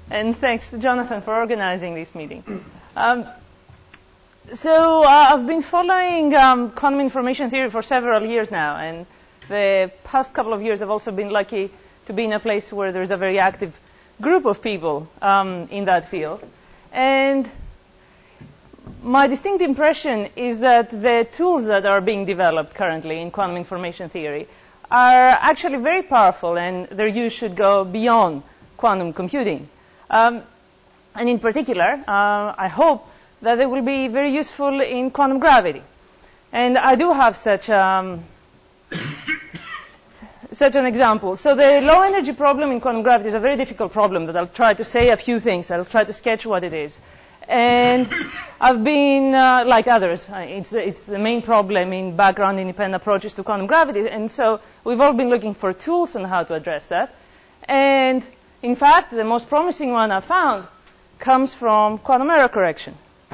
And thanks to Jonathan for organizing this meeting. So I've been following quantum information theory for several years now, and the past couple of years I've also been lucky to be in a place where there's a very active group of people in that field. And my distinct impression is that the tools that are being developed currently in quantum information theory are actually very powerful, and their use should go beyond quantum computing. And in particular, I hope that they will be very useful in quantum gravity. And I do have such an example. So the low energy problem in quantum gravity is a very difficult problem that I'll try to say a few things. I'll try to sketch what it is. And I've been, like others, it's the main problem in background independent approaches to quantum gravity. And so we've all been looking for tools on how to address that. And in fact, the most promising one I found comes from quantum error correction.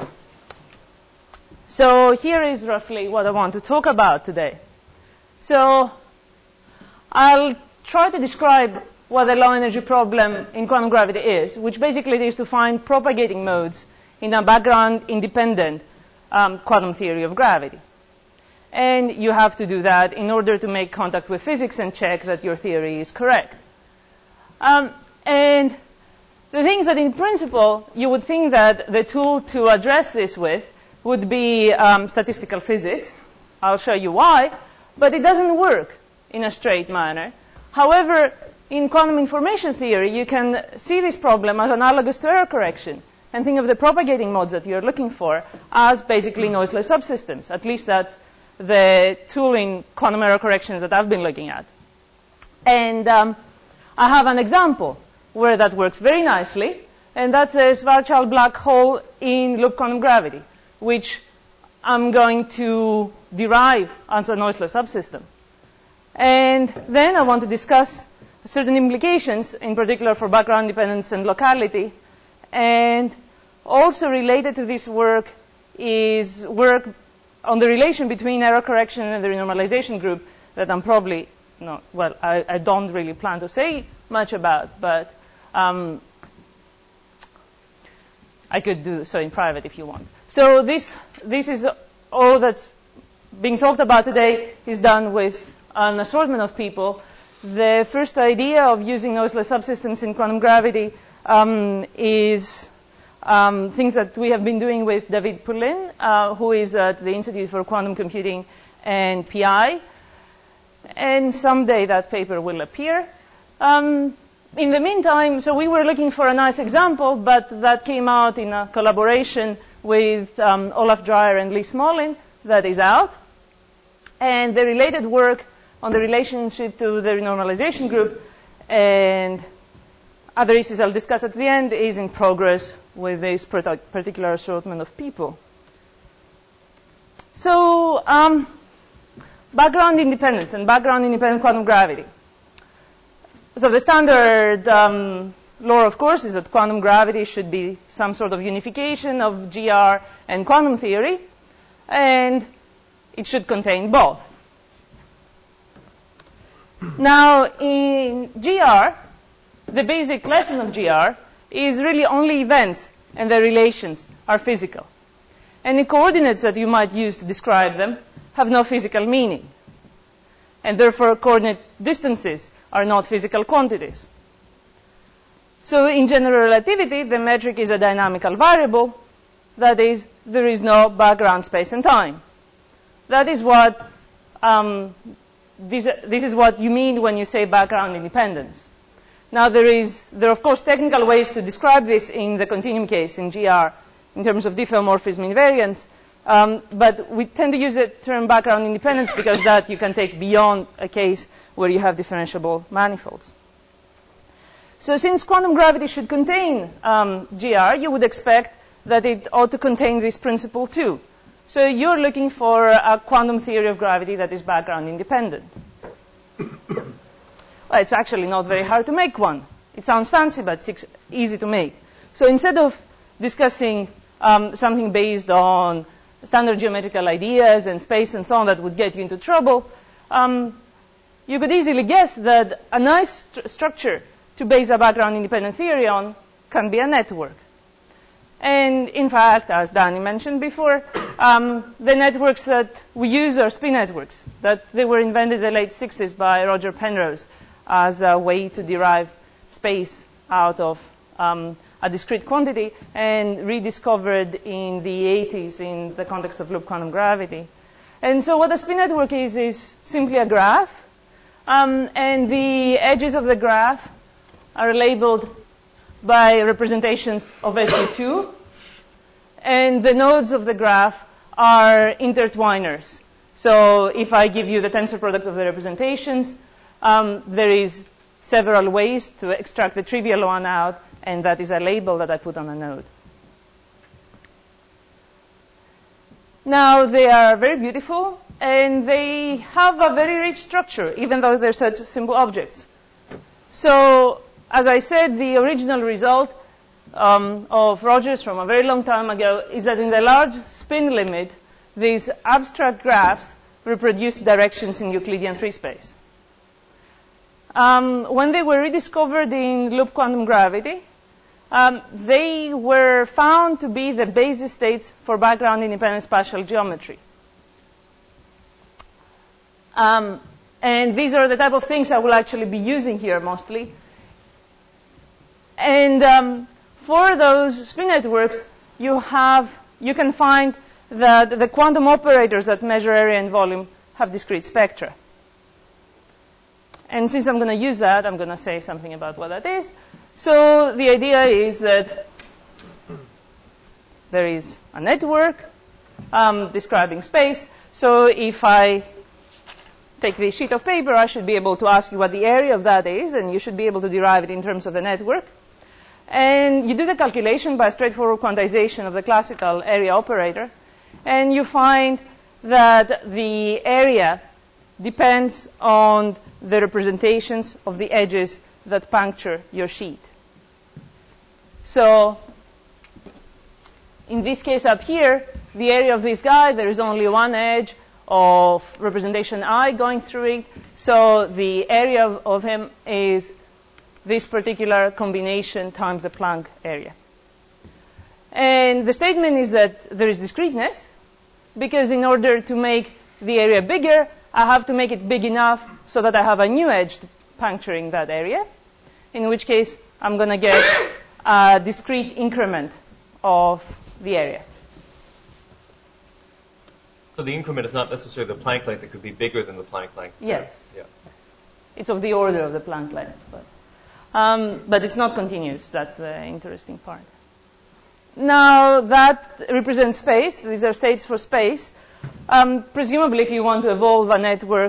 So here is roughly what I want to talk about today. So I'll try to describe what the low energy problem in quantum gravity is, which basically is to find propagating modes in a background independent quantum theory of gravity. And you have to do that in order to make contact with physics and check that your theory is correct. And the things that in principle you would think that the tool to address this with would be statistical physics. I'll show you why. But it doesn't work in a straight manner. However, in quantum information theory, you can see this problem as analogous to error correction and think of the propagating modes that you're looking for as basically noiseless subsystems. At least that's the tool in quantum error corrections that I've been looking at. And I have an example where that works very nicely, and that's a Schwarzschild black hole in loop quantum gravity, which I'm going to derive as a noiseless subsystem. And then I want to discuss certain implications, in particular for background dependence and locality. And also related to this work is work on the relation between error correction and the renormalization group that I'm probably not, well, I don't really plan to say much about, but I could do so in private if you want. So this is all that's being talked about today is done with an assortment of people. The first idea of using noiseless subsystems in quantum gravity is things that we have been doing with David Poulin, who is at the Institute for Quantum Computing and PI. And someday that paper will appear. In the meantime, so we were looking for a nice example, but that came out in a collaboration with Olaf Dreyer and Lee Smolin that is out. And the related work on the relationship to the renormalization group and other issues I'll discuss at the end is in progress with this particular assortment of people. So background independence and background independent quantum gravity. So the standard law, of course, is that quantum gravity should be some sort of unification of GR and quantum theory, and it should contain both. Now, in GR, the basic lesson of GR is really only events and their relations are physical. And the coordinates that you might use to describe them have no physical meaning. And therefore, coordinate distances are not physical quantities. So in general relativity, the metric is a dynamical variable. That is, there is no background space and time. That is what this is what you mean when you say background independence. Now there are of course technical ways to describe this in the continuum case in GR in terms of diffeomorphism invariance, but we tend to use the term background independence because that you can take beyond a case where you have differentiable manifolds. So since quantum gravity should contain GR, you would expect that it ought to contain this principle too. So you're looking for a quantum theory of gravity that is background independent. Well, it's actually not very hard to make one. It sounds fancy, but it's easy to make. So instead of discussing something based on standard geometrical ideas and space and so on that would get you into trouble, you could easily guess that a nice structure to base a background independent theory on can be a network. And in fact, as Danny mentioned before, the networks that we use are spin networks, that they were invented in the late 60s by Roger Penrose as a way to derive space out of a discrete quantity, and rediscovered in the 80s in the context of loop quantum gravity. And so what a spin network is simply a graph, and the edges of the graph are labeled by representations of SU2, and the nodes of the graph are intertwiners. So if I give you the tensor product of the representations, there is several ways to extract the trivial one out, and that is a label that I put on a node. Now, they are very beautiful, and they have a very rich structure, even though they're such simple objects. So, as I said, the original result of Rogers from a very long time ago is that in the large spin limit, these abstract graphs reproduce directions in Euclidean free space. When they were rediscovered in loop quantum gravity, they were found to be the basis states for background independent spatial geometry. And these are the type of things I will actually be using here mostly. And for those spin networks, you can find that the quantum operators that measure area and volume have discrete spectra. And since I'm going to use that, I'm going to say something about what that is. So the idea is that there is a network describing space. So if I take this sheet of paper, I should be able to ask you what the area of that is, and you should be able to derive it in terms of the network. And you do the calculation by straightforward quantization of the classical area operator, and you find that the area depends on the representations of the edges that puncture your sheet. So in this case up here, the area of this guy, there is only one edge of representation I going through it. So the area of him is this particular combination times the Planck area. And the statement is that there is discreteness, because in order to make the area bigger, I have to make it big enough so that I have a new edge puncturing that area, in which case I'm going to get a discrete increment of the area. So the increment is not necessarily the Planck length. It could be bigger than the Planck length. Yes. Yeah. It's of the order of the Planck length. But it's not continuous. That's the interesting part. Now, that represents space. These are states for space. Presumably, if you want to evolve a network,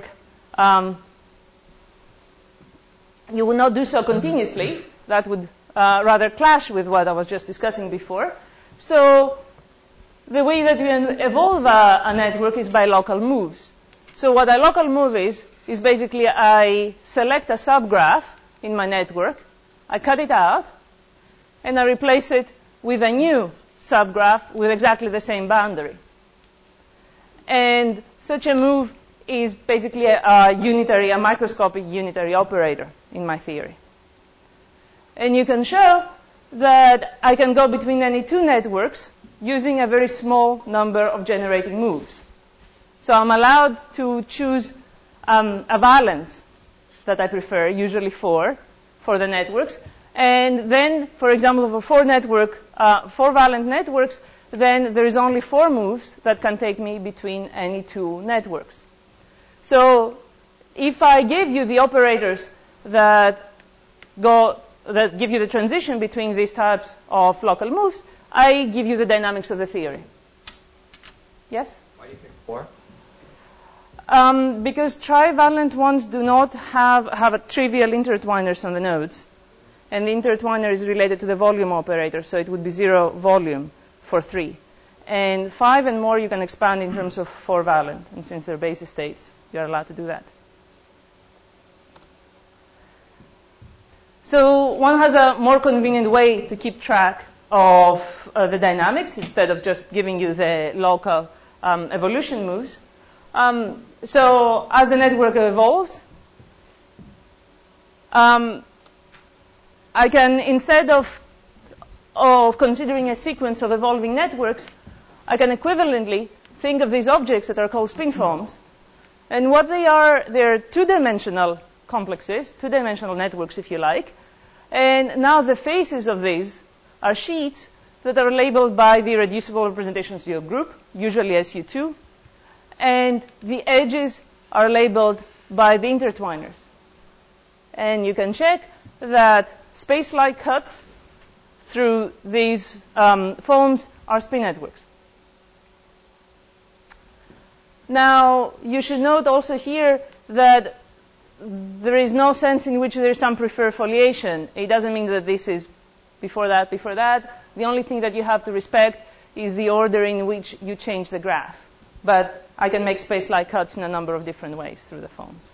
you will not do so continuously. That would rather clash with what I was just discussing before. So the way that we evolve a network is by local moves. So what a local move is basically I select a subgraph in my network, I cut it out, and I replace it with a new subgraph with exactly the same boundary. And such a move is basically a microscopic unitary operator in my theory. And you can show that I can go between any two networks using a very small number of generating moves. So I'm allowed to choose a valence that I prefer, usually 4, for the networks. And then, for example, for 4 valent networks, then there is only 4 moves that can take me between any two networks. So if I give you the operators that give you the transition between these types of local moves, I give you the dynamics of the theory. Yes? Why do you pick 4? Because trivalent ones do not have a trivial intertwiners on the nodes. And the intertwiner is related to the volume operator, so it would be 0 volume for 3. And 5 and more you can expand in terms of 4 valent. And since they're basis states, you're allowed to do that. So one has a more convenient way to keep track of the dynamics instead of just giving you the local evolution moves. So as the network evolves, I can, instead of of considering a sequence of evolving networks, I can equivalently think of these objects that are called spinforms. And what they are, they're two-dimensional complexes, two-dimensional networks, if you like. And now the faces of these are sheets that are labeled by the irreducible representations of your group, usually SU2. And the edges are labeled by the intertwiners. And you can check that space-like cuts through these forms are spin networks. Now, you should note also here that there is no sense in which there is some preferred foliation. It doesn't mean that this is before that, before that. The only thing that you have to respect is the order in which you change the graph. But I can make space-like cuts in a number of different ways through the forms.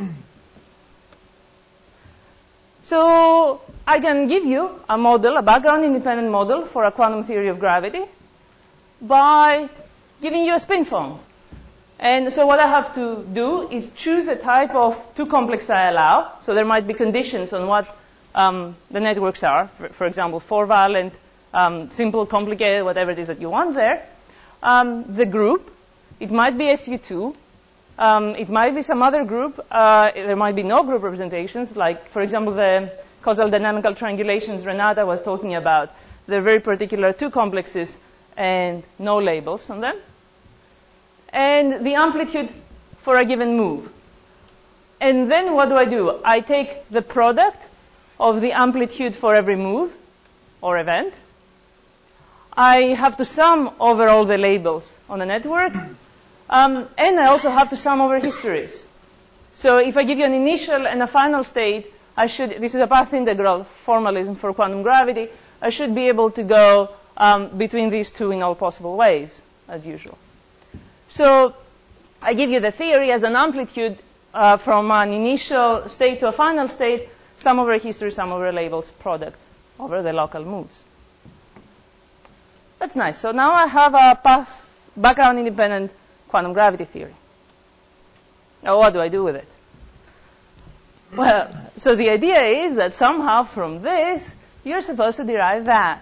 So I can give you a model, a background-independent model for a quantum theory of gravity by giving you a spin form. And so what I have to do is choose the type of two complex I allow. So there might be conditions on what the networks are. For example, 4-valent, simple, complicated, whatever it is that you want there. The group, it might be SU2. It might be some other group. There might be no group representations, like, for example, the causal dynamical triangulations Renata was talking about. They're very particular two complexes and no labels on them. And the amplitude for a given move. And then what do? I take the product of the amplitude for every move or event. I have to sum over all the labels on the network. And I also have to sum over histories. So if I give you an initial and a final state, this is a path integral formalism for quantum gravity, I should be able to go between these two in all possible ways, as usual. So I give you the theory as an amplitude from an initial state to a final state, sum over history, sum over labels, product over the local moves. That's nice. So now I have a background-independent quantum gravity theory. Now what do I do with it? Well, so the idea is that somehow from this, you're supposed to derive that.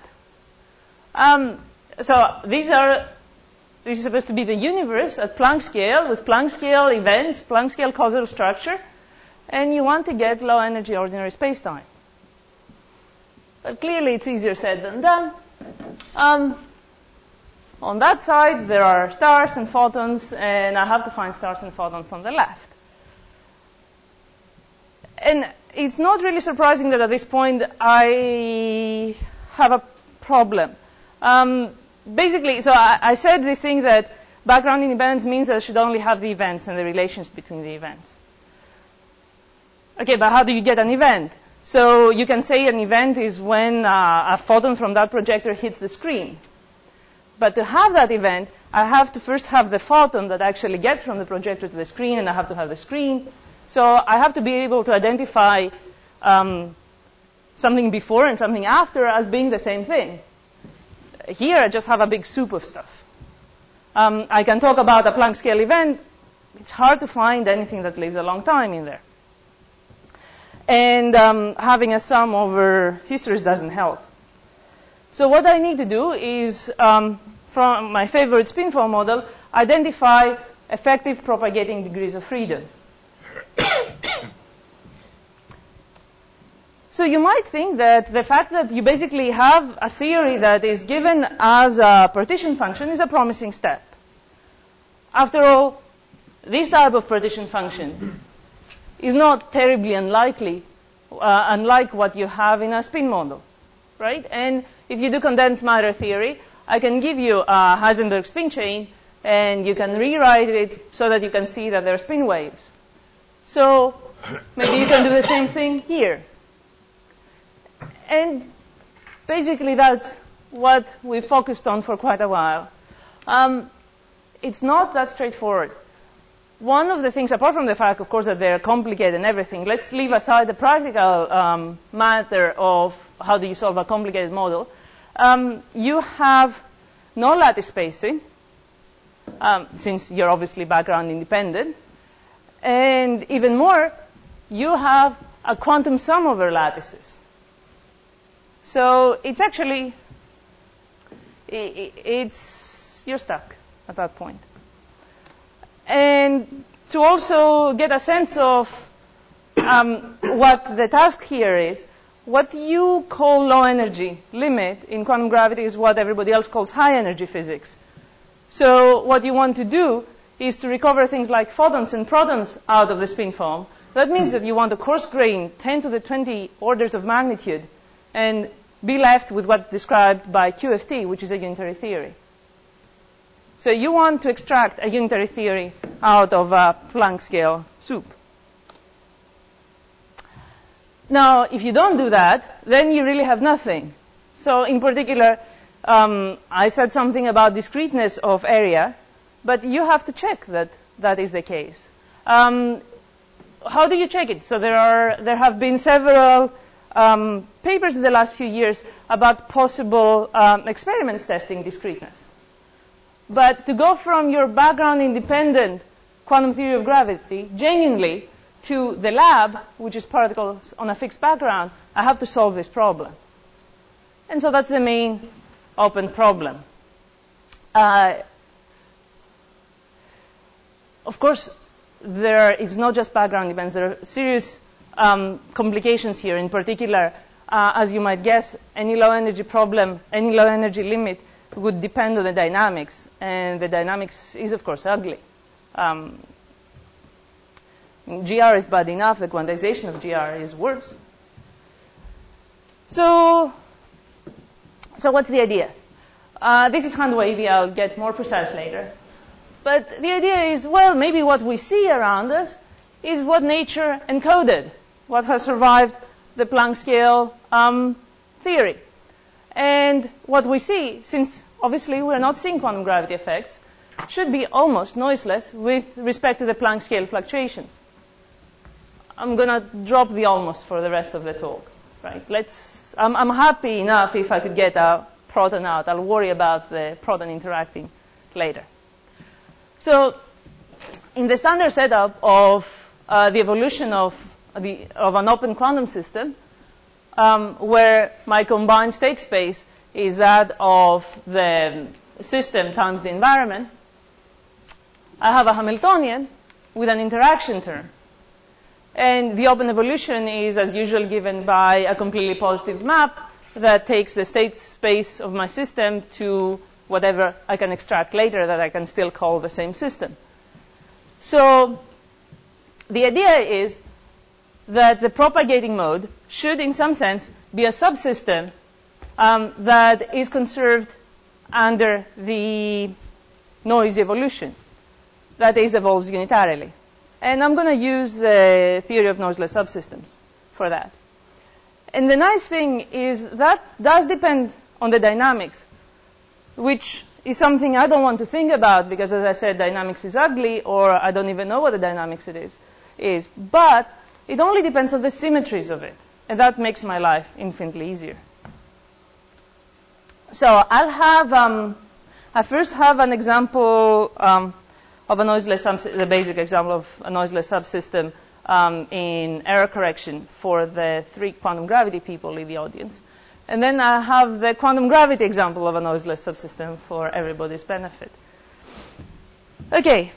So this is supposed to be the universe at Planck scale, with Planck scale events, Planck scale causal structure, and you want to get low energy ordinary spacetime. But clearly it's easier said than done. On that side, there are stars and photons, and I have to find stars and photons on the left. And it's not really surprising that at this point I have a problem. Basically, so I said this thing that background independence means that I should only have the events and the relations between the events. Okay, but how do you get an event? So you can say an event is when a photon from that projector hits the screen. But to have that event, I have to first have the photon that actually gets from the projector to the screen, and I have to have the screen. So I have to be able to identify something before and something after as being the same thing. Here, I just have a big soup of stuff. I can talk about a Planck scale event. It's hard to find anything that lives a long time in there. And having a sum over histories doesn't help. So what I need to do is, from my favorite spinform model, identify effective propagating degrees of freedom. So you might think that the fact that you basically have a theory that is given as a partition function is a promising step. After all, this type of partition function is not terribly unlikely, unlike what you have in a spin model, right? And if you do condensed matter theory, I can give you a Heisenberg spin chain, and you can rewrite it so that you can see that there are spin waves. So maybe you can do the same thing here. And basically that's what we focused on for quite a while. It's not that straightforward. One of the things, apart from the fact, of course, that they're complicated and everything, let's leave aside the practical matter of how do you solve a complicated model. You have no lattice spacing, since you're obviously background independent. And even more, you have a quantum sum over lattices. So it's actually you're stuck at that point. And to also get a sense of what the task here is, what you call low energy limit in quantum gravity is what everybody else calls high energy physics. So what you want to do is to recover things like photons and protons out of the spin foam. That means that you want to coarse grain 10 to the 20 orders of magnitude and be left with what's described by QFT, which is a unitary theory. So you want to extract a unitary theory out of a Planck scale soup. Now, if you don't do that, then you really have nothing. So in particular, I said something about discreteness of area, but you have to check that that is the case. How do you check it? So there have been several papers in the last few years about possible experiments testing discreteness. But to go from your background independent quantum theory of gravity genuinely to the lab, which is particles on a fixed background, I have to solve this problem. And so that's the main open problem. Of course, it's not just background events. There are serious complications here. In particular, as you might guess, any low energy problem, any low energy limit would depend on the dynamics. And the dynamics is, of course, ugly. GR is bad enough. The quantization of GR is worse. So what's the idea? This is hand wavy. I'll get more precise later. But the idea is, well, maybe what we see around us is what nature encoded, what has survived the Planck scale theory. And what we see, since obviously we're not seeing quantum gravity effects, should be almost noiseless with respect to the Planck scale fluctuations. I'm going to drop the almost for the rest of the talk. Right? I'm happy enough if I could get a proton out. I'll worry about the proton interacting later. So in the standard setup of the evolution of an open quantum system, where my combined state space is that of the system times the environment, I have a Hamiltonian with an interaction term. And the open evolution is, as usual, given by a completely positive map that takes the state space of my system to whatever I can extract later that I can still call the same system. So the idea is that the propagating mode should, in some sense, be a subsystem that is conserved under the noise evolution, that is, evolves unitarily. And I'm going to use the theory of noiseless subsystems for that. And the nice thing is that does depend on the dynamics, which is something I don't want to think about because, as I said, dynamics is ugly, or I don't even know what the dynamics it is. But it only depends on the symmetries of it. And that makes my life infinitely easier. So I first have an example of a noiseless the basic example of a noiseless subsystem in error correction for the 3 quantum gravity people in the audience. And then I have the quantum gravity example of a noiseless subsystem for everybody's benefit. Okay.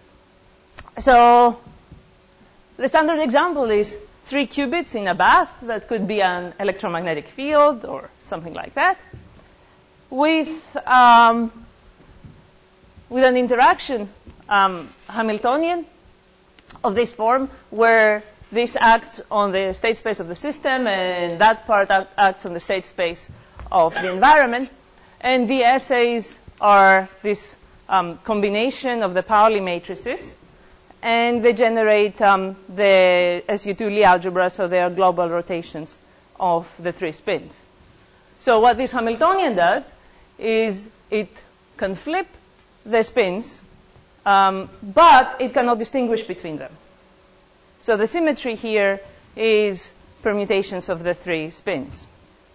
So the standard example is 3 qubits in a bath that could be an electromagnetic field or something like that, with an interaction Hamiltonian of this form, where this acts on the state space of the system, and that part acts on the state space of the environment. And the essays are this combination of the Pauli matrices, and they generate the SU2 Lie algebra, so they are global rotations of the 3 spins. So what this Hamiltonian does is it can flip the spins, but it cannot distinguish between them. So the symmetry here is permutations of the 3 spins.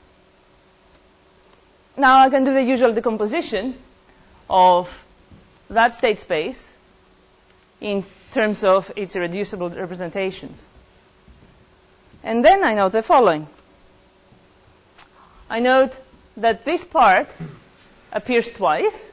Now I can do the usual decomposition of that state space in terms of its irreducible representations. And then I note the following. I note that this part appears twice.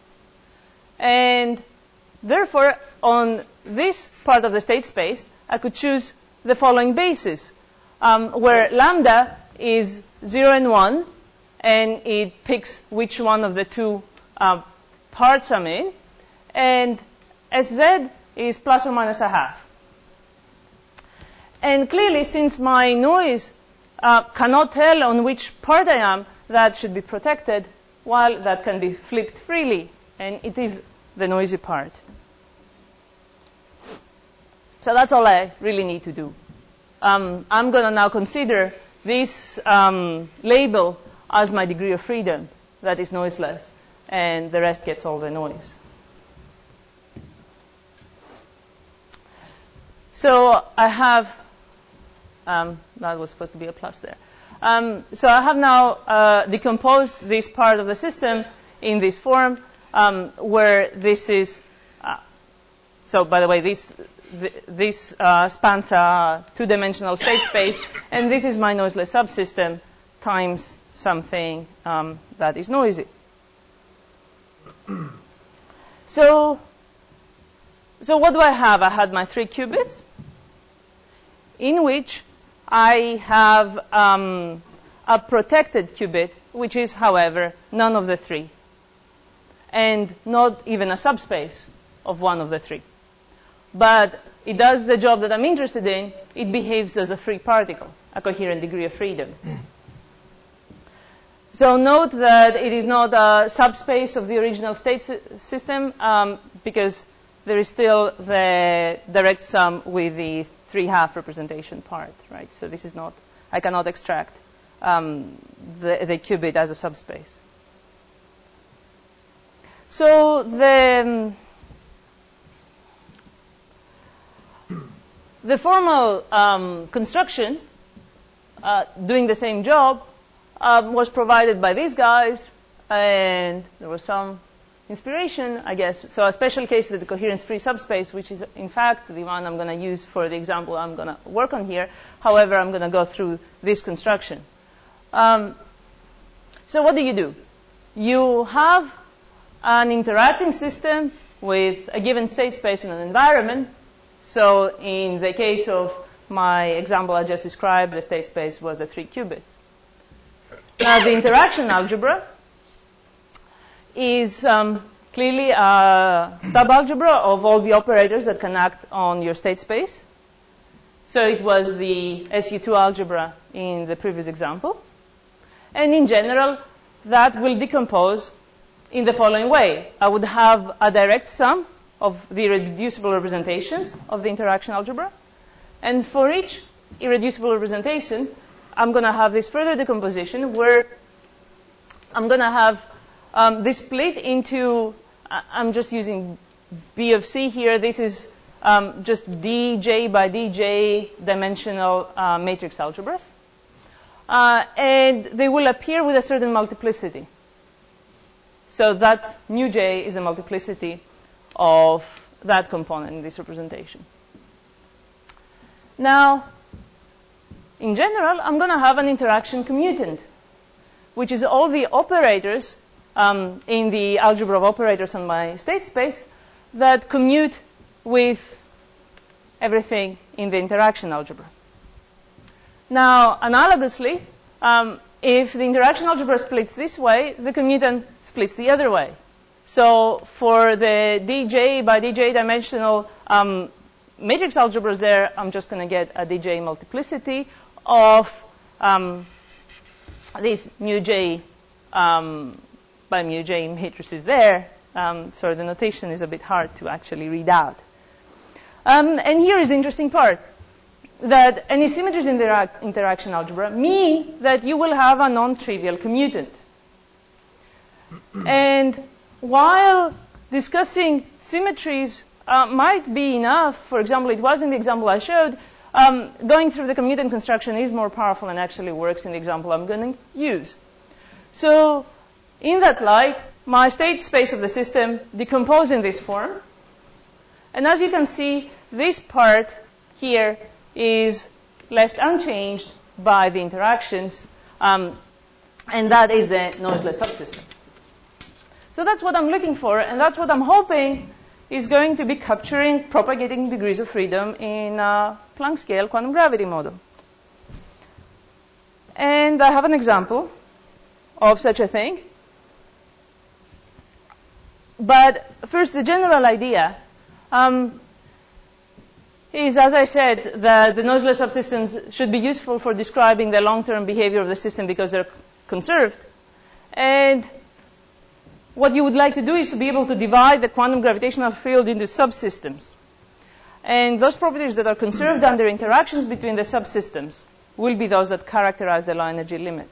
And therefore, on this part of the state space, I could choose the following basis, where lambda is 0 and 1, and it picks which one of the two parts I'm in, and Sz is plus or minus a half. And clearly, since my noise cannot tell on which part I am, that should be protected, while that can be flipped freely, and it is the noisy part. So that's all I really need to do. I'm going to now consider this label as my degree of freedom that is noiseless, and the rest gets all the noise. So I have, that was supposed to be a plus there. So I have now decomposed this part of the system in this form, where this is, so by the way, this spans a two-dimensional state space, and this is my noiseless subsystem times something that is noisy. So what do I have? I had my 3 qubits, in which I have a protected qubit, which is, however, none of the 3, and not even a subspace of one of the 3. But it does the job that I'm interested in. It behaves as a free particle, a coherent degree of freedom. So note that it is not a subspace of the original state system, because there is still the direct sum with the 3/2 representation part, right? So this is not, I cannot extract the qubit as a subspace. So the formal construction doing the same job was provided by these guys, and there was some inspiration, I guess. So a special case is the coherence-free subspace, which is, in fact, the one I'm going to use for the example I'm going to work on here. However, I'm going to go through this construction. So what do? You have an interacting system with a given state space in an environment. So in the case of my example I just described, the state space was the 3 qubits. Now, the interaction algebra is clearly a subalgebra of all the operators that can act on your state space. So it was the SU2 algebra in the previous example. And in general, that will decompose in the following way. I would have a direct sum of the irreducible representations of the interaction algebra. And for each irreducible representation, I'm going to have this further decomposition where I'm going to have this split into, I'm just using B of C here. This is just dj by dj dimensional matrix algebras. And they will appear with a certain multiplicity. So that mu j is the multiplicity of that component in this representation. Now, in general, I'm going to have an interaction commutant, which is all the operators in the algebra of operators on my state space that commute with everything in the interaction algebra. Now, analogously, if the interaction algebra splits this way, the commutant splits the other way. So for the dj by dj dimensional matrix algebras there, I'm just going to get a dj multiplicity of this mu j by mu j matrices there. So the notation is a bit hard to actually read out. And here is the interesting part, that any symmetries in the interaction algebra mean that you will have a non-trivial commutant. And while discussing symmetries might be enough, for example, it was in the example I showed, going through the commutant construction is more powerful and actually works in the example I'm going to use. So in that light, my state space of the system decomposes in this form. And as you can see, this part here is left unchanged by the interactions, and that is the noiseless subsystem. So that's what I'm looking for, and that's what I'm hoping is going to be capturing propagating degrees of freedom in a Planck scale quantum gravity model. And I have an example of such a thing. But first, the general idea is, as I said, that the noiseless subsystems should be useful for describing the long-term behavior of the system because they're conserved. And what you would like to do is to be able to divide the quantum gravitational field into subsystems. And those properties that are conserved under interactions between the subsystems will be those that characterize the low energy limit.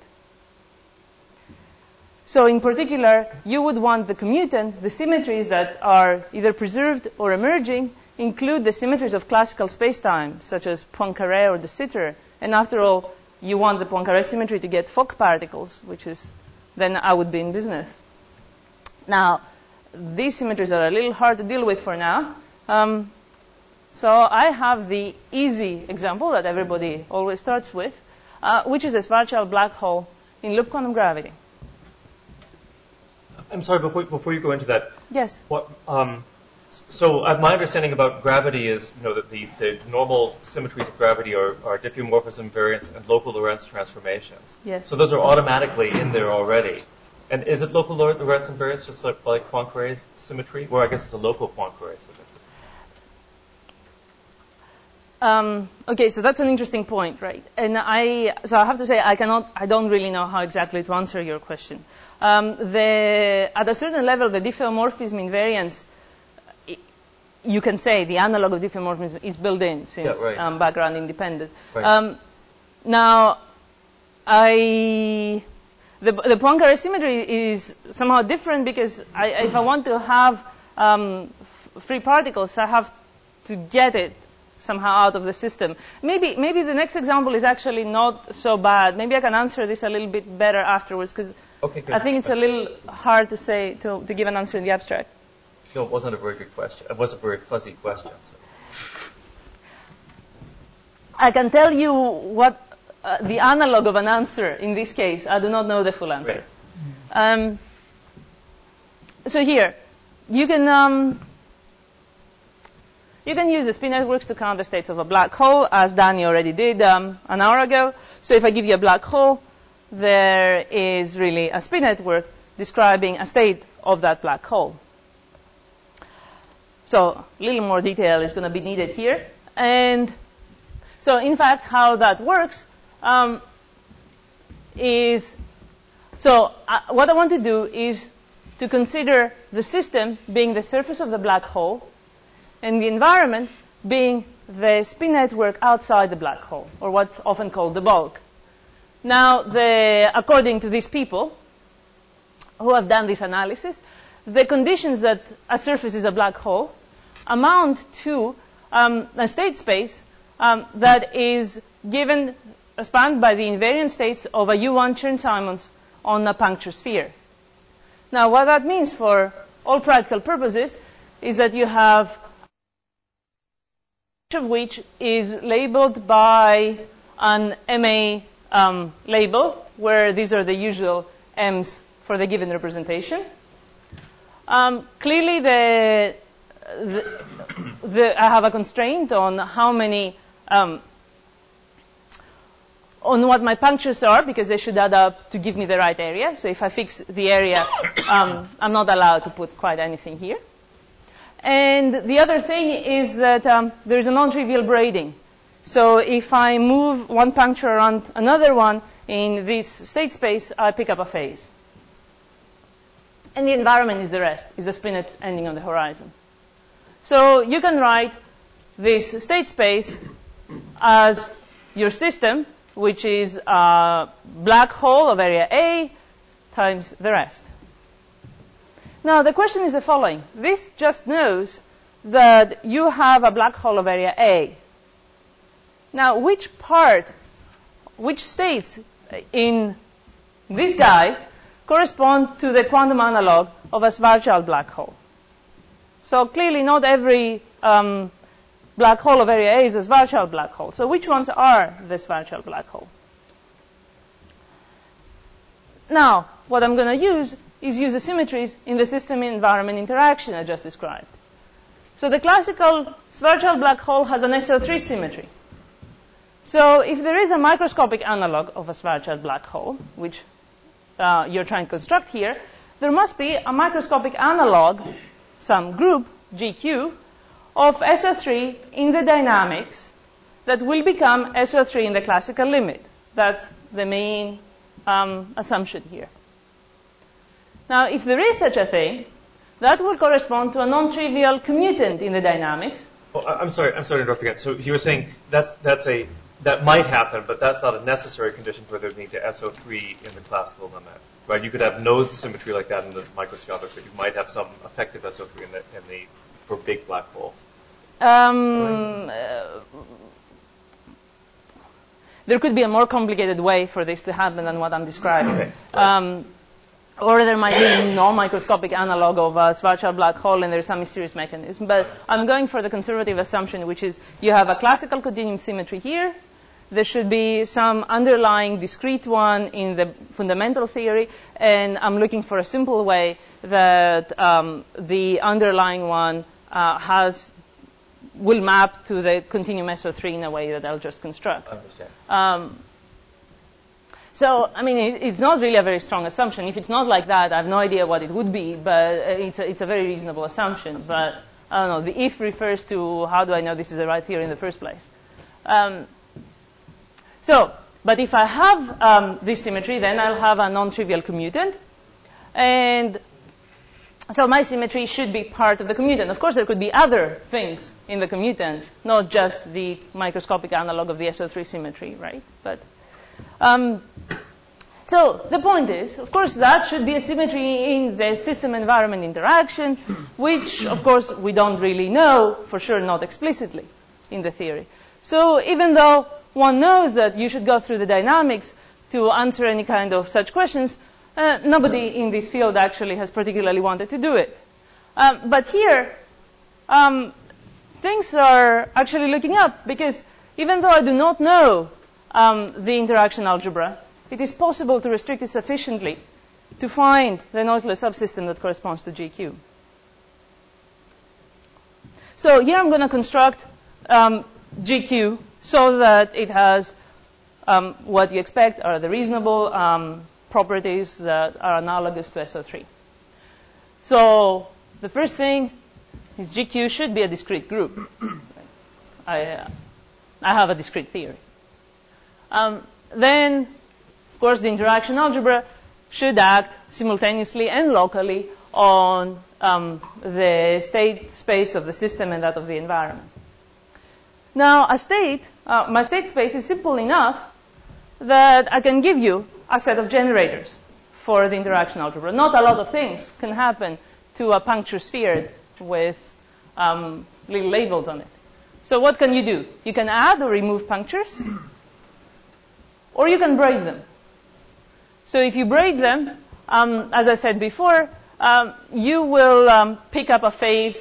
So in particular, you would want the commutant, the symmetries that are either preserved or emerging, include the symmetries of classical spacetime, such as Poincare or de Sitter. And after all, you want the Poincare symmetry to get Fock particles, which is, then I would be in business. Now, these symmetries are a little hard to deal with for now. So I have the easy example that everybody always starts with, which is the Schwarzschild black hole in loop quantum gravity. I'm sorry, before you go into that. Yes. So my understanding about gravity is, that the normal symmetries of gravity are diffeomorphism, variance, and local Lorentz transformations. Yes. So those are automatically in there already. And is it local Lorentz and variance just like Poincare's symmetry? Or I guess it's a local Poincare symmetry. Okay, so that's an interesting point, right? And I have to say I don't really know how exactly to answer your question. At a certain level, the diffeomorphism invariance, you can say the analog of diffeomorphism is built in since background independent. Right. Now, the Poincare symmetry is somehow different because if I want to have free particles, I have to get it somehow out of the system. Maybe the next example is actually not so bad. Maybe I can answer this a little bit better afterwards because I think it's a little hard to say to give an answer in the abstract. No, it wasn't a very good question. It was a very fuzzy question. So. I can tell you what the analog of an answer in this case. I do not know the full answer. Right. So here, you can use the spin networks to count the states of a black hole, as Danny already did an hour ago. So if I give you a black hole, there is really a spin network describing a state of that black hole. So a little more detail is going to be needed here. And so in fact, how that works is, what I want to do is to consider the system being the surface of the black hole and the environment being the spin network outside the black hole, or what's often called the bulk. Now, according to these people who have done this analysis, the conditions that a surface is a black hole amount to a state space that is given, spanned by the invariant states of a U1 Chern-Simons on a puncture sphere. Now, what that means for all practical purposes is that you have each of which is labeled by an MA label, where these are the usual M's for the given representation. Clearly, I have a constraint on how many, on what my punctures are, because they should add up to give me the right area. So if I fix the area, I'm not allowed to put quite anything here. And the other thing is that there's a non-trivial braiding. So if I move one puncture around another one in this state space, I pick up a phase. And the environment is the rest, is the spinets ending on the horizon. So you can write this state space as your system, which is a black hole of area A times the rest. Now, the question is the following. This just knows that you have a black hole of area A. Now, which states in this guy correspond to the quantum analog of a Schwarzschild black hole? So clearly, not every black hole of area A is a Schwarzschild black hole. So which ones are the Schwarzschild black hole? Now, what I'm going to use is use the symmetries in the system-environment interaction I just described. So the classical Schwarzschild black hole has an SO3 symmetry. So if there is a microscopic analog of a Schwarzschild black hole, which you're trying to construct here, there must be a microscopic analog, some group, GQ, of SO3 in the dynamics that will become SO3 in the classical limit. That's the main assumption here. Now, if there is such a thing, that will correspond to a non-trivial commutant in the dynamics. Oh, I'm sorry to interrupt again. So you were saying that might happen, but that's not a necessary condition for there being to SO3 in the classical limit, right? You could have no symmetry like that in the microscopic, but you might have some effective SO3 for big black holes. There could be a more complicated way for this to happen than what I'm describing. Okay. Right. Or there might be no microscopic analog of a Schwarzschild black hole and there's some mysterious mechanism. But I'm going for the conservative assumption, which is you have a classical continuum symmetry here. There should be some underlying discrete one in the fundamental theory. And I'm looking for a simple way that the underlying one will map to the continuum SO3 in a way that I'll just construct. I understand. So, I mean, it's not really a very strong assumption. If it's not like that, I have no idea what it would be, but it's a very reasonable assumption. But, I don't know, the if refers to how do I know this is the right theory in the first place. But if I have this symmetry, then I'll have a non-trivial commutant. And so my symmetry should be part of the commutant. Of course, there could be other things in the commutant, not just the microscopic analog of the SO3 symmetry, right? But so the point is, of course, that should be a symmetry in the system-environment interaction, which, of course, we don't really know, for sure not explicitly in the theory. So even though one knows that you should go through the dynamics to answer any kind of such questions, nobody in this field actually has particularly wanted to do it. But here, things are actually looking up, because even though I do not know the interaction algebra, it is possible to restrict it sufficiently to find the noiseless subsystem that corresponds to GQ. So here I'm going to construct GQ so that it has what you expect are the reasonable properties that are analogous to SO3. So the first thing is GQ should be a discrete group. I have a discrete theory. Then, of course, the interaction algebra should act simultaneously and locally on the state space of the system and that of the environment. Now, my state space is simple enough that I can give you a set of generators for the interaction algebra. Not a lot of things can happen to a puncture sphere with little labels on it. So what can you do? You can add or remove punctures, or you can braid them. So if you braid them, as I said before, you will pick up a phase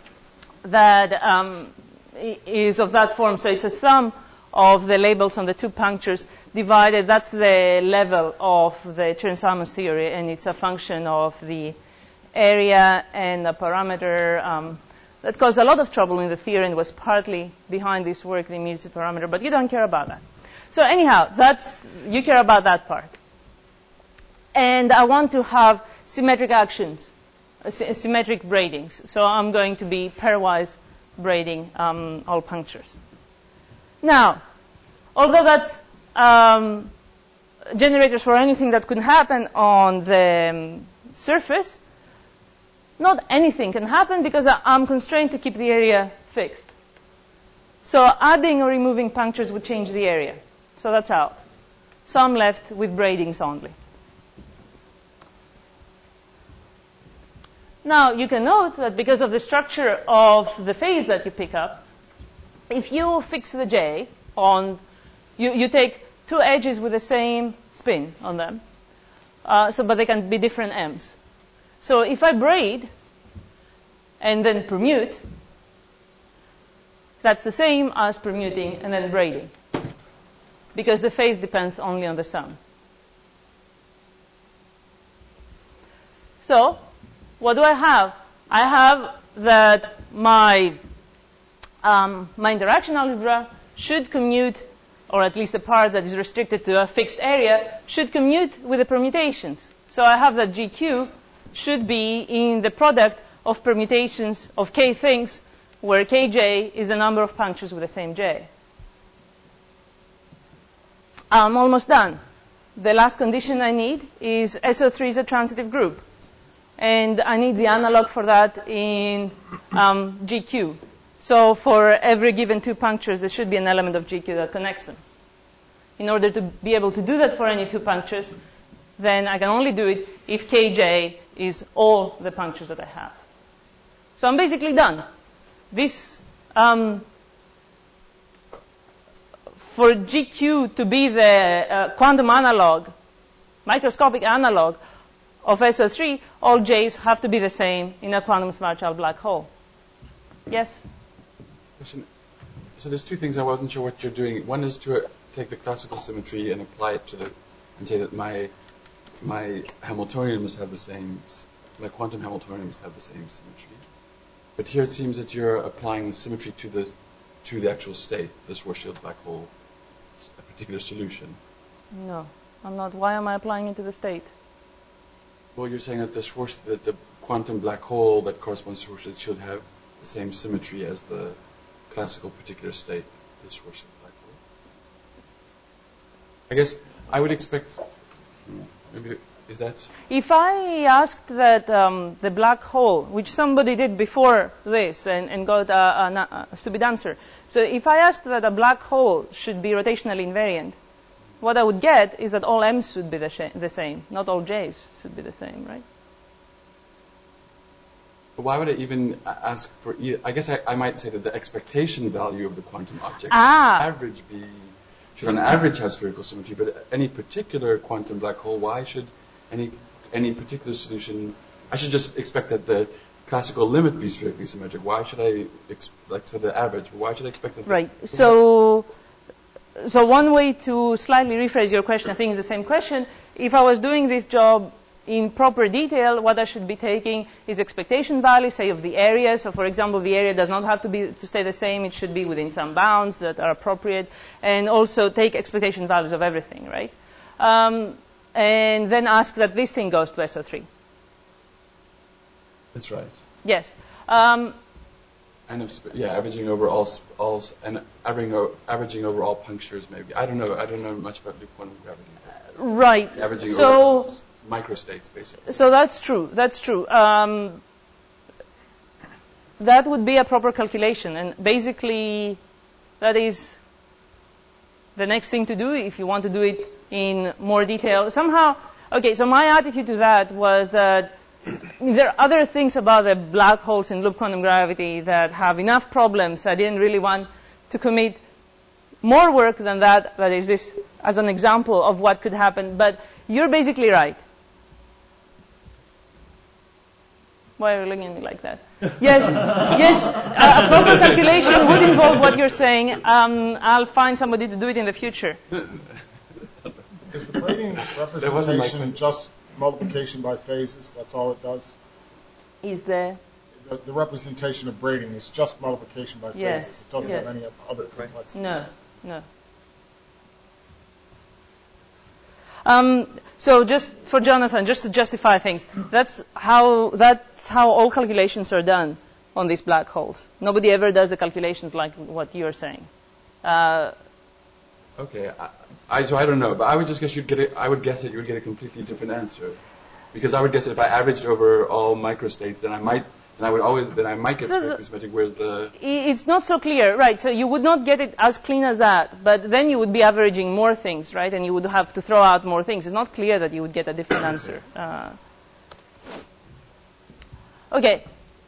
that is of that form. So it's a sum of the labels on the two punctures divided. That's the level of the Chern-Simons theory, and it's a function of the area and a parameter that caused a lot of trouble in the theory and was partly behind this work, the immediacy parameter, but you don't care about that. So anyhow, you care about that part. And I want to have symmetric actions, symmetric braidings. So I'm going to be pairwise braiding all punctures. Now, although that's generators for anything that could happen on the surface, not anything can happen because I'm constrained to keep the area fixed. So adding or removing punctures would change the area. So that's out. So I'm left with braidings only. Now, you can note that because of the structure of the phase that you pick up, if you fix the J on, you take two edges with the same spin on them, but they can be different M's. So if I braid and then permute, that's the same as permuting and then braiding, because the phase depends only on the sum. So what do I have? I have that my interaction algebra should commute, or at least the part that is restricted to a fixed area, should commute with the permutations. So I have that GQ should be in the product of permutations of k things, where kj is the number of punctures with the same j. I'm almost done. The last condition I need is SO3 is a transitive group. And I need the analog for that in GQ. So for every given 2 punctures, there should be an element of GQ that connects them. In order to be able to do that for any 2 punctures, then I can only do it if kj is all the punctures that I have. So I'm basically done. This, for GQ to be the quantum analog, microscopic analog of SO3, all j's have to be the same in a quantum Schwarzschild black hole. Yes? So there's 2 things I wasn't sure what you're doing. One is to take the classical symmetry and apply it to and say that my Hamiltonian must have the same, my quantum Hamiltonian must have the same symmetry. But here it seems that you're applying the symmetry to the actual state, the Schwarzschild black hole, a particular solution. No, I'm not. Why am I applying it to the state? Well, you're saying that the quantum black hole that corresponds to Schwarzschild should have the same symmetry as the classical particular state, the Schwarzschild black hole. I guess I would expect, maybe, is that? If I asked that the black hole, which somebody did before this and got a stupid answer. So if I asked that a black hole should be rotationally invariant, what I would get is that all m's should be the same, not all j's should be the same, right? But why would I even ask for either? I guess I might say that the expectation value of the quantum object should on average have spherical symmetry, but any particular quantum black hole, why should any particular solution, I should just expect that the classical limit be spherically symmetric. Why should I expect the average? Why should I expect that? Right. So one way to slightly rephrase your question, I think is the same question. If I was doing this job in proper detail, what I should be taking is expectation value, say, of the area. So, for example, the area does not have to stay the same. It should be within some bounds that are appropriate. And also take expectation values of everything, right? And then ask that this thing goes to SO3. That's right. Yes. Averaging over all averaging over all punctures, maybe. I don't know much about loop quantum gravity. Right. Averaging over microstates, basically. So that's true. That's true. That would be a proper calculation, and basically, that is the next thing to do if you want to do it in more detail. Somehow, okay. So my attitude to that was that there are other things about the black holes in loop quantum gravity that have enough problems. I didn't really want to commit more work than that. That is this as an example of what could happen. But you're basically right. Why are you looking at me like that? Yes, yes. A proper calculation would involve what you're saying. I'll find somebody to do it in the future. Is the Brayton's representation just multiplication by phases? That's all it does? Is the representation of braiding is just multiplication by yes, phases. It doesn't yes. have any other complexity. No, no. So just for Jonathan, just to justify things, that's how all calculations are done on these black holes. Nobody ever does the calculations like what you're saying. Okay, so I don't know, but I would just guess I would guess that you would get a completely different answer, because I would guess that if I averaged over all microstates, then I might get spherically symmetric. Whereas it's not so clear, right? So you would not get it as clean as that, but then you would be averaging more things, right? And you would have to throw out more things. It's not clear that you would get a different answer. Okay.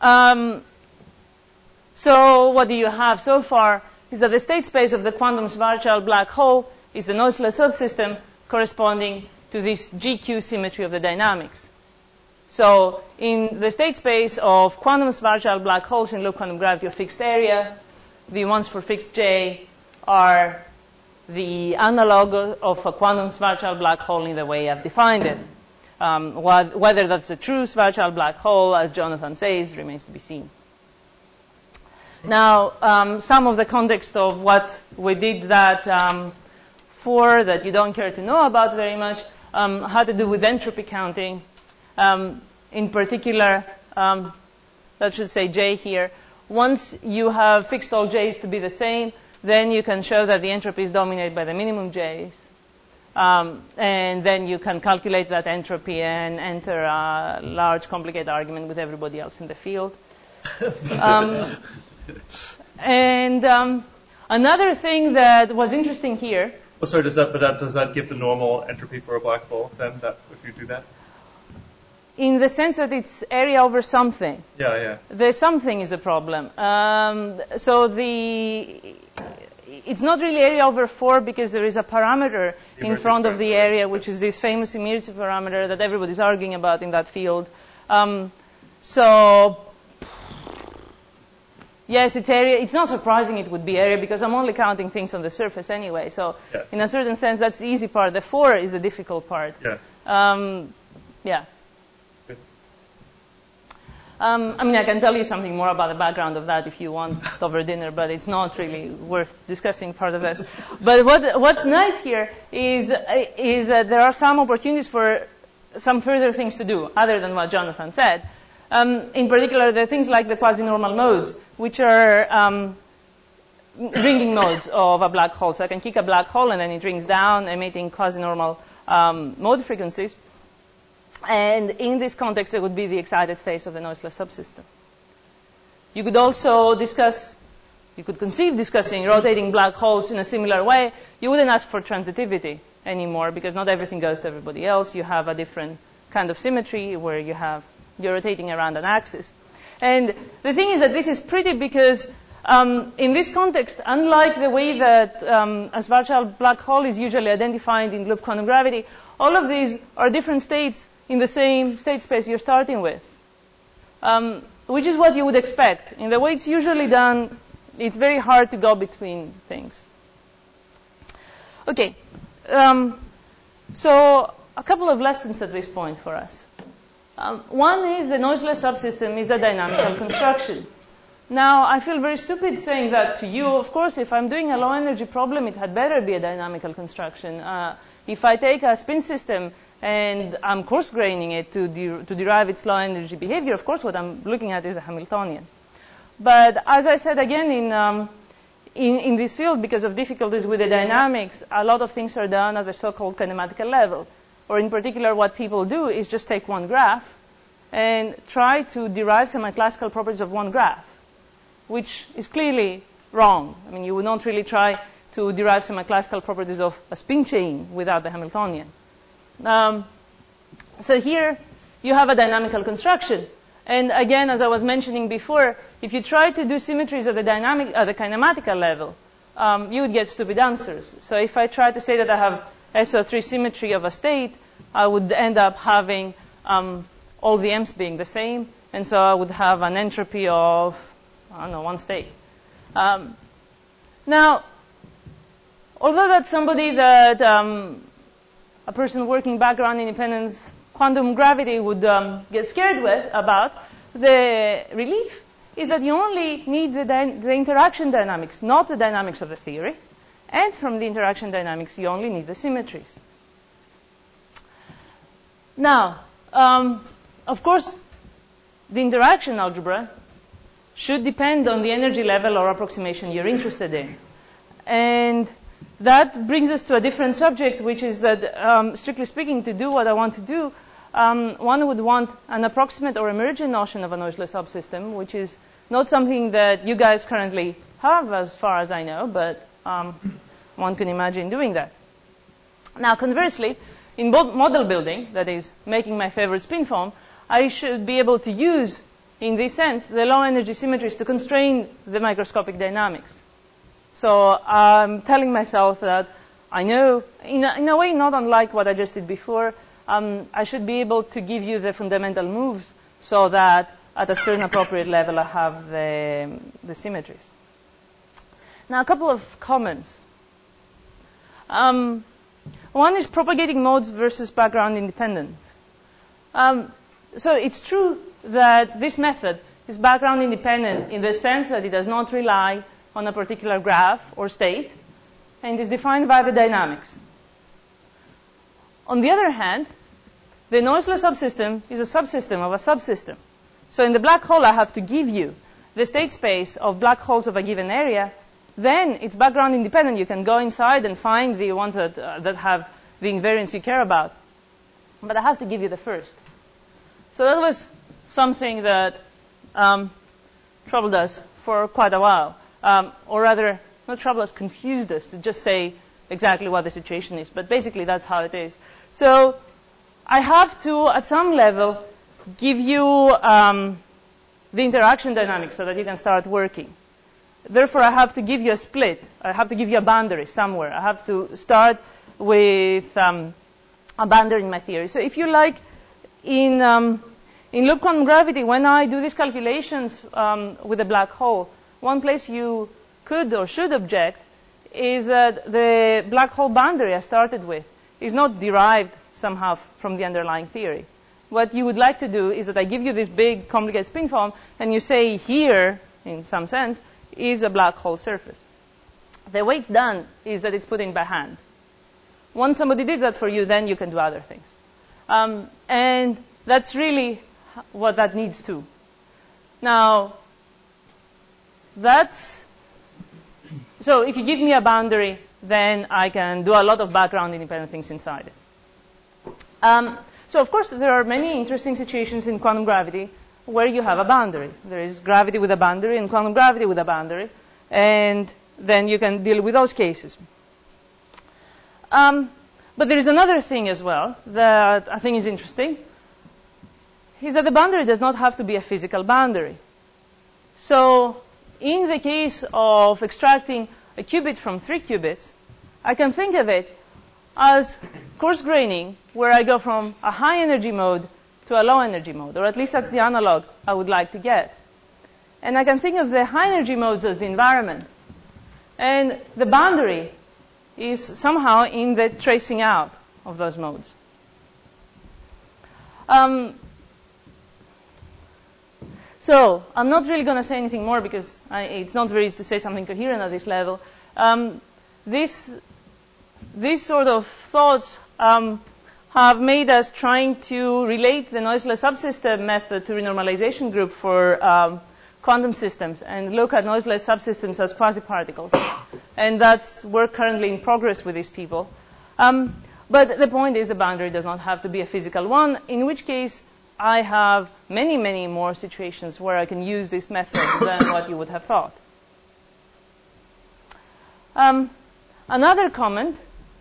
So what do you have so far? Is that the state space of the quantum Schwarzschild black hole is the noiseless subsystem corresponding to this GQ symmetry of the dynamics. So in the state space of quantum Schwarzschild black holes in loop quantum gravity of fixed area, the ones for fixed J are the analog of a quantum Schwarzschild black hole in the way I've defined it. Whether that's a true Schwarzschild black hole, as Jonathan says, remains to be seen. Now, some of the context of what we did that for that you don't care to know about very much had to do with entropy counting. In particular, that should say J here. Once you have fixed all J's to be the same, then you can show that the entropy is dominated by the minimum J's. And then you can calculate that entropy and enter a large, complicated argument with everybody else in the field. Another thing that was interesting here. Oh, sorry, does that give the normal entropy for a black hole then, that if you do that? In the sense that it's area over something. Yeah. The something is a problem. It's not really area over 4 because there is a parameter in front of the area, which is this famous Emirzi parameter that everybody's arguing about in that field. Yes, it's area. It's not surprising it would be area because I'm only counting things on the surface anyway. So in a certain sense, that's the easy part. The 4 is the difficult part. Yeah. I can tell you something more about the background of that if you want over dinner, but it's not really worth discussing part of this. But what's nice here is that there are some opportunities for some further things to do, other than what Jonathan said. In particular, there are things like the quasi-normal modes, which are ringing modes of a black hole. So I can kick a black hole and then it rings down, emitting quasi-normal mode frequencies. And in this context, there would be the excited states of the noiseless subsystem. You could also conceive discussing rotating black holes in a similar way. You wouldn't ask for transitivity anymore because not everything goes to everybody else. You have a different kind of symmetry where you're rotating around an axis. And the thing is that this is pretty because in this context, unlike the way that a Schwarzschild black hole is usually identified in loop quantum gravity, all of these are different states in the same state space you're starting with, which is what you would expect. In the way it's usually done, it's very hard to go between things. Okay, so a couple of lessons at this point for us. One is the noiseless subsystem is a dynamical construction. Now, I feel very stupid saying that to you. Of course, if I'm doing a low energy problem, it had better be a dynamical construction. If I take a spin system and I'm coarse graining it to derive its low energy behavior, of course what I'm looking at is a Hamiltonian. But as I said again in this field, because of difficulties with the dynamics, a lot of things are done at the so-called kinematical level. Or in particular, what people do is just take one graph and try to derive semi-classical properties of one graph, which is clearly wrong. I mean, you would not really try to derive semi-classical properties of a spin chain without the Hamiltonian. So here you have a dynamical construction. And again, as I was mentioning before, if you try to do symmetries at the kinematical level, you would get stupid answers. So if I try to say that I have SO3 symmetry of a state, I would end up having all the m's being the same. And so I would have an entropy of, one state. Now, although that's somebody that a person working background independence quantum gravity would get scared about, the relief is that you only need the interaction dynamics, not the dynamics of the theory. And from the interaction dynamics, you only need the symmetries. Now, of course, the interaction algebra should depend on the energy level or approximation you're interested in. And that brings us to a different subject, which is that, strictly speaking, to do what I want to do, one would want an approximate or emergent notion of a noiseless subsystem, which is not something that you guys currently have, as far as I know, but one can imagine doing that. Now, conversely, in model building, that is, making my favorite spin foam, I should be able to use, in this sense, the low energy symmetries to constrain the microscopic dynamics. So I'm telling myself that I know, in a way not unlike what I just did before, I should be able to give you the fundamental moves so that at a certain appropriate level I have the symmetries. Now, a couple of comments. One is propagating modes versus background independence. So it's true that this method is background independent in the sense that it does not rely on a particular graph or state, and is defined by the dynamics. On the other hand, the noiseless subsystem is a subsystem of a subsystem. So in the black hole, I have to give you the state space of black holes of a given area. Then it's background independent. You can go inside and find the ones that have the invariance you care about. But I have to give you the first. So that was something that troubled us for quite a while. Or rather, not troubled us, confused us to just say exactly what the situation is. But basically, that's how it is. So I have to, at some level, give you the interaction dynamics so that you can start working. Therefore, I have to give you a split. I have to give you a boundary somewhere. I have to start with a boundary in my theory. So if you like, in loop quantum gravity, when I do these calculations with a black hole, one place you could or should object is that the black hole boundary I started with is not derived somehow from the underlying theory. What you would like to do is that I give you this big, complicated spin foam, and you say here, in some sense, is a black hole surface. The way it's done is that it's put in by hand. Once somebody did that for you, then you can do other things. And that's really what that needs to. Now, so if you give me a boundary, then I can do a lot of background independent things inside it. So, of course, there are many interesting situations in quantum gravity where you have a boundary. There is gravity with a boundary and quantum gravity with a boundary. And then you can deal with those cases. But there is another thing as well that I think is interesting, is that the boundary does not have to be a physical boundary. So in the case of extracting a qubit from 3 qubits, I can think of it as coarse graining, where I go from a high energy mode to a low energy mode, or at least that's the analog I would like to get. And I can think of the high energy modes as the environment. And the boundary is somehow in the tracing out of those modes. So I'm not really going to say anything more because it's not very easy to say something coherent at this level. These sort of thoughts have made us trying to relate the noiseless subsystem method to renormalization group for quantum systems and look at noiseless subsystems as quasi-particles. And that's work currently in progress with these people. But the point is the boundary does not have to be a physical one, in which case I have many, many more situations where I can use this method than what you would have thought. Another comment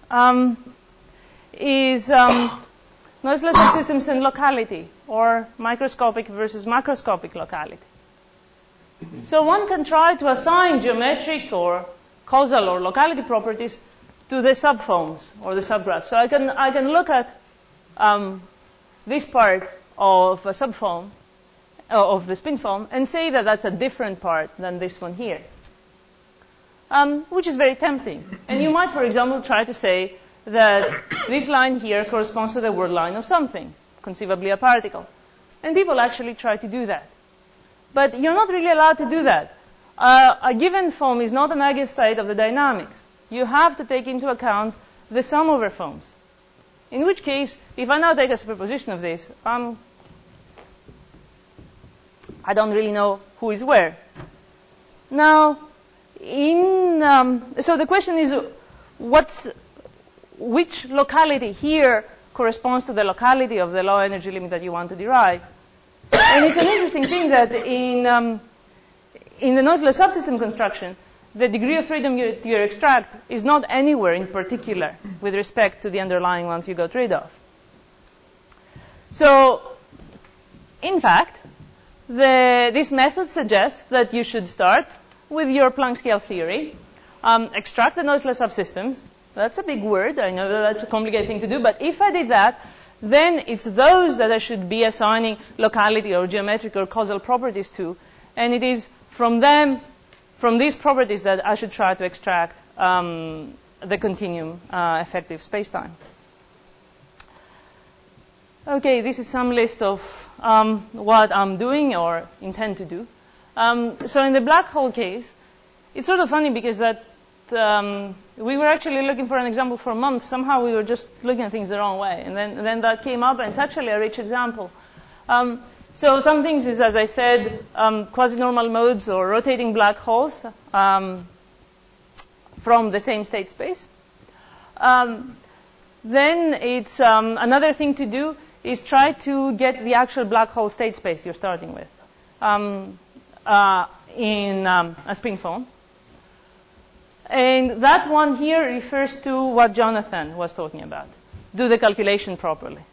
is noiseless subsystems and locality, or microscopic versus macroscopic locality. So one can try to assign geometric or causal or locality properties to the subfoams or the subgraphs. So I can look at this part of a subfoam, of the spin foam, and say that that's a different part than this one here, which is very tempting. And you might, for example, try to say that this line here corresponds to the word line of something, conceivably a particle. And people actually try to do that. But you're not really allowed to do that. A given foam is not an eigenstate of the dynamics. You have to take into account the sum over foams. In which case, if I now take a superposition of this, I don't really know who is where. Now, so the question is, which locality here corresponds to the locality of the low energy limit that you want to derive? And it's an interesting thing that in the noiseless subsystem construction, the degree of freedom you extract is not anywhere in particular with respect to the underlying ones you got rid of. So, in fact, this method suggests that you should start with your Planck scale theory, extract the noiseless subsystems. That's a big word. I know that that's a complicated thing to do. But if I did that, then it's those that I should be assigning locality or geometric or causal properties to. And it is from these properties that I should try to extract the continuum effective spacetime. Okay, this is some list of what I'm doing or intend to do. So in the black hole case, it's sort of funny because that we were actually looking for an example for months. Somehow we were just looking at things the wrong way. And then that came up, and it's actually a rich example. So some things is, as I said, quasi-normal modes or rotating black holes from the same state space. Then it's another thing to do is try to get the actual black hole state space you're starting with in a spin foam. And that one here refers to what Jonathan was talking about. Do the calculation properly.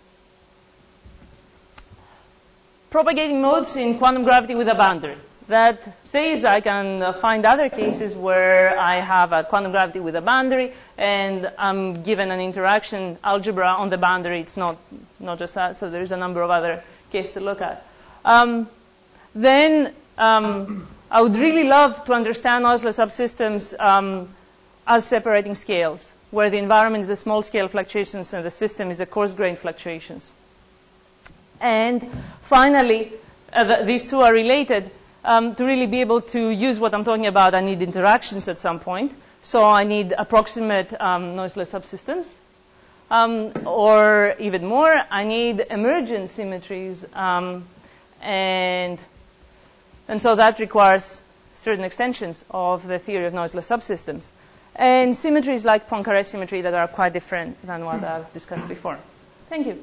Propagating modes in quantum gravity with a boundary. That says I can find other cases where I have a quantum gravity with a boundary and I'm given an interaction algebra on the boundary. It's not just that, so there's a number of other cases to look at. Then I would really love to understand Osler subsystems as separating scales, where the environment is the small scale fluctuations and the system is the coarse grain fluctuations. And finally, these two are related. To really be able to use what I'm talking about, I need interactions at some point. So I need approximate noiseless subsystems. Or even more, I need emergent symmetries. And so that requires certain extensions of the theory of noiseless subsystems. And symmetries like Poincare symmetry that are quite different than what I've discussed before. Thank you.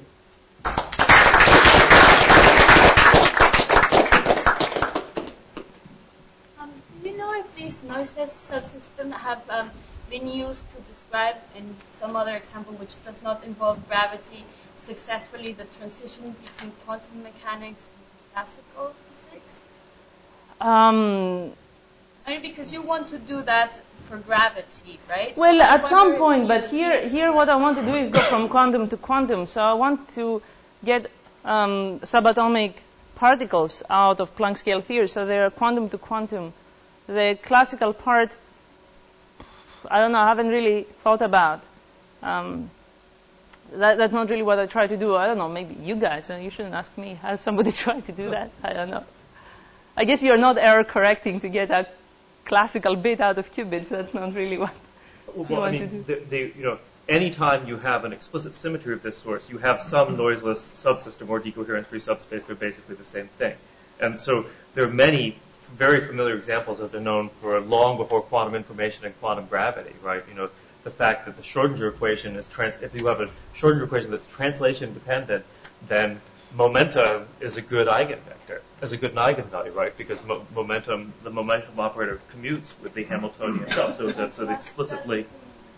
Do you know if these noiseless subsystems have been used to describe, in some other example which does not involve gravity, successfully the transition between quantum mechanics and classical physics? I mean, because you want to do that for gravity, right? Well, so at some point, but here what I want to do is go from quantum to quantum. So I want to get subatomic particles out of Planck scale theory. So they are quantum to quantum. The classical part, I don't know, I haven't really thought about. That's not really what I try to do. I don't know, maybe you guys, you shouldn't ask me. Has somebody tried to do that? I don't know. I guess you're not error correcting to get a classical bit out of qubits. That's not really what you want to do. Anytime you have an explicit symmetry of this sort, you have some noiseless subsystem or decoherence-free subspace. They're basically the same thing. And so there are many very familiar examples have been known for long before quantum information and quantum gravity, right? The fact that the Schrodinger equation is if you have a Schrodinger equation that's translation dependent, then momentum is a good eigenvector, is a good eigenvalue, right? Because the momentum operator commutes with the Hamiltonian itself. So it's explicitly,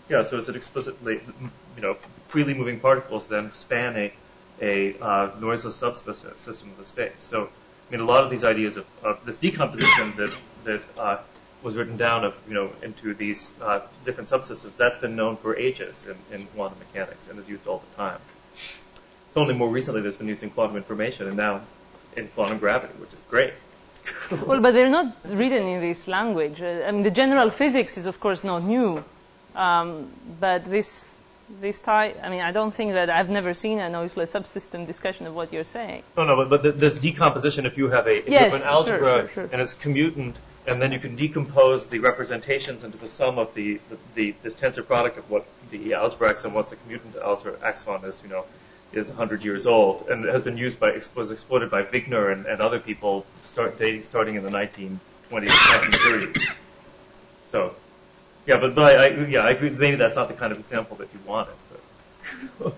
freely moving particles then span a noiseless subsystem of the space. So I mean, a lot of these ideas of this decomposition that was written down into these different subsystems, that's been known for ages in quantum mechanics and is used all the time. It's only more recently that's been used in quantum information and now in quantum gravity, which is great. Well, but they're not written in this language. I mean, the general physics is, of course, not new. But this type, I mean, I don't think that I've never seen a noiseless subsystem discussion of what you're saying. No, but this decomposition, if you have an algebra sure. And it's commutant, and then you can decompose the representations into the sum of this tensor product of what the algebra x and what the commutant algebra x on is 100 years old, and it has been used was exploited by Wigner and other people starting in the 1920s, 1930s. So. Yeah, but I agree. Maybe that's not the kind of example that you wanted. But.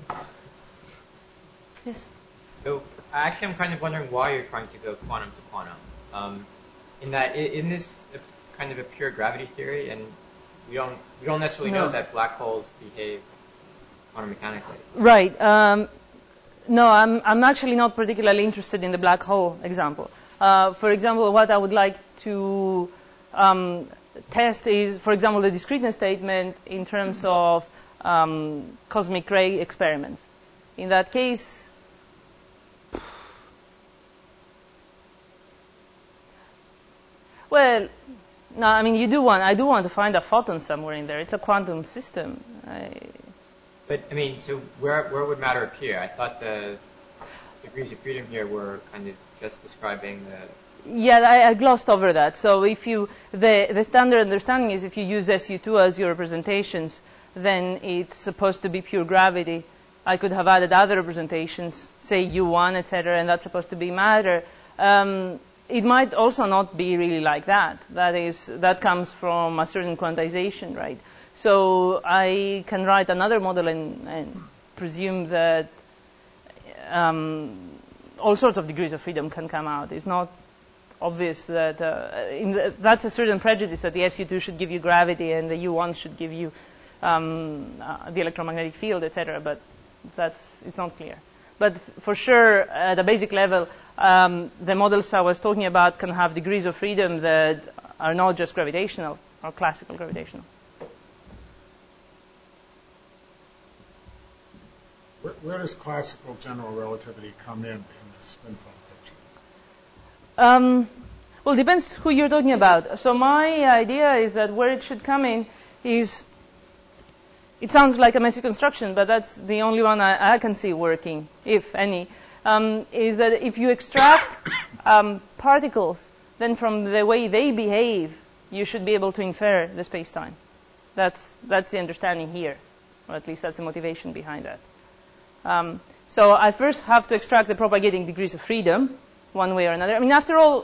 Yes. So actually, I'm kind of wondering why you're trying to go quantum to quantum. In that, in this kind of a pure gravity theory, and we don't necessarily know that black holes behave quantum mechanically. Right. No, I'm actually not particularly interested in the black hole example. For example, what I would like to test is, for example, the discreteness statement in terms of cosmic ray experiments. In that case, well, no, I mean, I do want to find a photon somewhere in there. It's a quantum system. But I mean, so where would matter appear? I thought degrees of freedom here were kind of just describing the... Yeah, I glossed over that. So if the standard understanding is if you use SU2 as your representations, then it's supposed to be pure gravity. I could have added other representations, say U1, etc., and that's supposed to be matter. It might also not be really like that. That comes from a certain quantization, right? So I can write another model and presume that all sorts of degrees of freedom can come out. It's not obvious that that's a certain prejudice that the SU2 should give you gravity and the U1 should give you the electromagnetic field, etc. But it's not clear. But for sure, at a basic level, the models I was talking about can have degrees of freedom that are not just gravitational or classical gravitational. Where does classical general relativity come in the spin fold picture? Well, it depends who you're talking about. So my idea is that where it should come in is, it sounds like a messy construction, but that's the only one I can see working, if any, is that if you extract particles, then from the way they behave, you should be able to infer the space-time. That's the understanding here, or at least that's the motivation behind that. So I first have to extract the propagating degrees of freedom, one way or another. I mean, after all,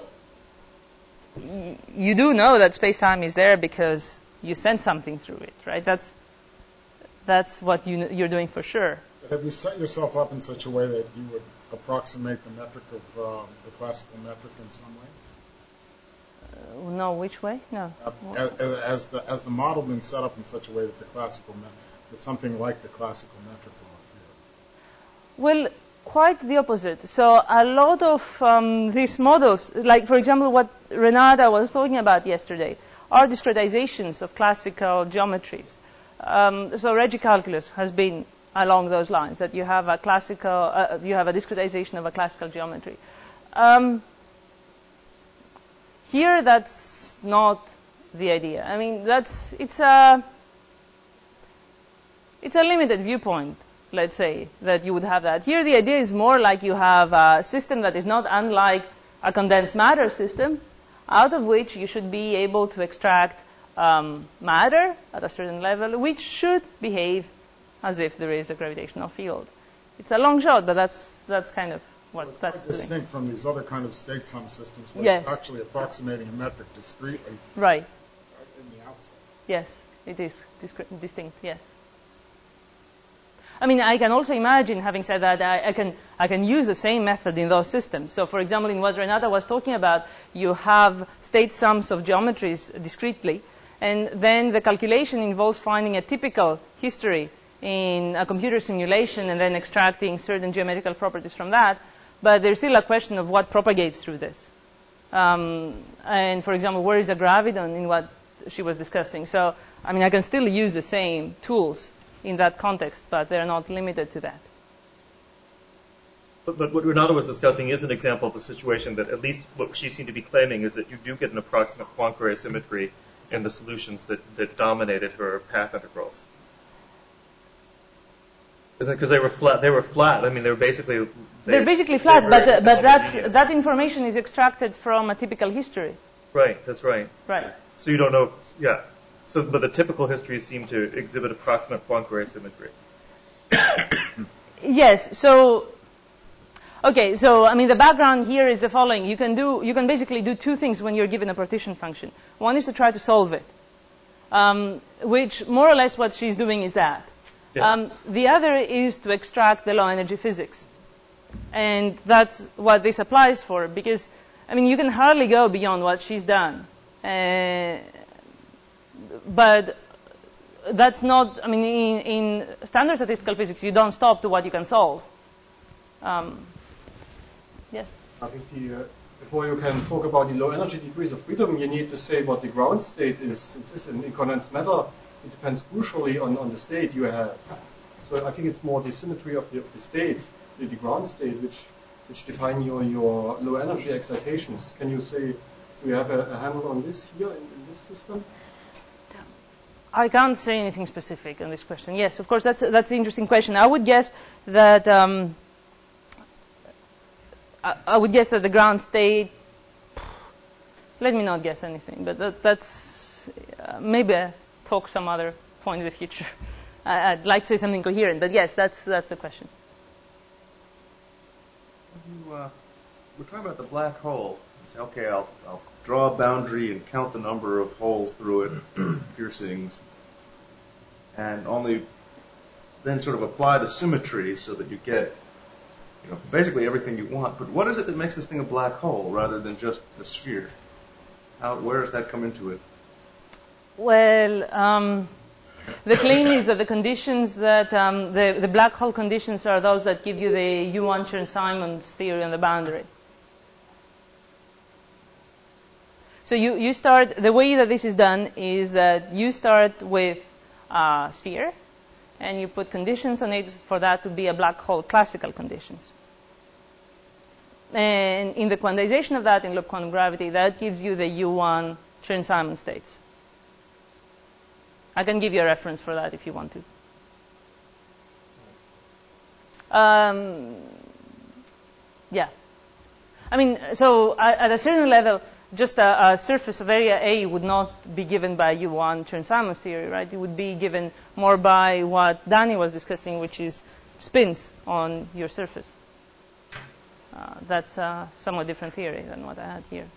you do know that space-time is there because you send something through it, right? That's what you're doing for sure. But have you set yourself up in such a way that you would approximate the metric of the classical metric in some way? No, which way? No. Has the model been set up in such a way that that something like the classical metric will appear? Well, quite the opposite. So a lot of these models, like for example what Renata was talking about yesterday, are discretizations of classical geometries. So regicalculus has been along those lines, that you have a discretization of a classical geometry. Here, that's not the idea. I mean, it's a limited viewpoint, let's say, that you would have that. Here, the idea is more like you have a system that is not unlike a condensed matter system, out of which you should be able to extract matter at a certain level, which should behave as if there is a gravitational field. It's a long shot, but that's kind of what that's doing. It's distinct from these other kind of state sum systems where yes. you're actually approximating a metric discretely. Right. In the outside. Yes, it is distinct, yes. I mean, I can also imagine, having said that, I can use the same method in those systems. So, for example, in what Renata was talking about, you have state sums of geometries discretely, and then the calculation involves finding a typical history in a computer simulation and then extracting certain geometrical properties from that. But there's still a question of what propagates through this. And, for example, where is the graviton in what she was discussing? So, I mean, I can still use the same tools in that context, but they're not limited to that. But what Renata was discussing is an example of a situation that at least what she seemed to be claiming is that you do get an approximate Poincare symmetry in the solutions that dominated her path integrals. Because they were flat. I mean, they're basically flat, but that information is extracted from a typical history. Right. That's right. Right. So you don't know. Yeah. So, but the typical histories seem to exhibit approximate Poincare symmetry. Yes. So, okay. So, I mean, the background here is the following: you can basically do two things when you're given a partition function. One is to try to solve it, which more or less what she's doing is that. Yeah. The other is to extract the low energy physics, and that's what this applies for. Because, I mean, you can hardly go beyond what she's done. But that's not, I mean, in standard statistical physics, you don't stop to what you can solve. Yes? I think before you can talk about the low energy degrees of freedom, you need to say what the ground state is. Since this in condensed matter, it depends crucially on the state you have. So I think it's more the symmetry of the states, the ground state, which define your low energy excitations. Can you say, do you have a handle on this here in this system? I can't say anything specific on this question. Yes, of course, that's the interesting question. I would guess that I would guess that the ground state, let me not guess anything, but that's maybe I'll talk some other point in the future. I'd like to say something coherent, but yes, that's the question. We're talking about the black hole. You say, okay, I'll draw a boundary and count the number of holes through it, piercings, and only then sort of apply the symmetry so that you get, basically everything you want. But what is it that makes this thing a black hole rather than just a sphere? Where does that come into it? Well, the claim is that the conditions that the black hole conditions are those that give you the U1 Chern-Simons theory on the boundary. So you start, the way that this is done is that you start with a sphere, and you put conditions on it for that to be a black hole, classical conditions. And in the quantization of that in loop quantum gravity, that gives you the U1 Chern-Simons states. I can give you a reference for that if you want to. Yeah. I mean, so at a certain level, just a surface of area A would not be given by U1 Chern-Simons theory, right? It would be given more by what Danny was discussing, which is spins on your surface. That's a somewhat different theory than what I had here.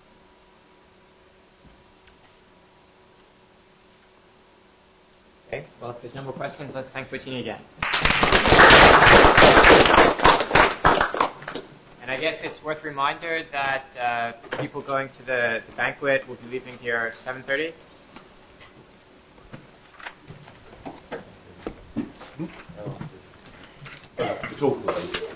Okay, well, if there's no more questions, let's thank Bettini again. And I guess it's worth a reminder that people going to the banquet will be leaving here 7:30. It's all